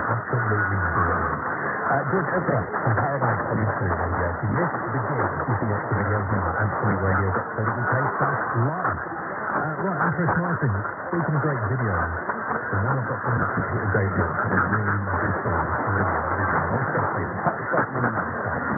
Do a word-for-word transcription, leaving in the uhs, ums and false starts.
Absolutely brilliant. Uh, good, okay, some paradise coming through the video. If you missed the gig, you can watch the videos now at absolute radio dot co dot uk slash live. Uh, right, I'm Chris Martin. Speaking of great videos, the one I've got from the Peter David is a really good song. Really, really good. One second, please. Cut the stuff in the next time.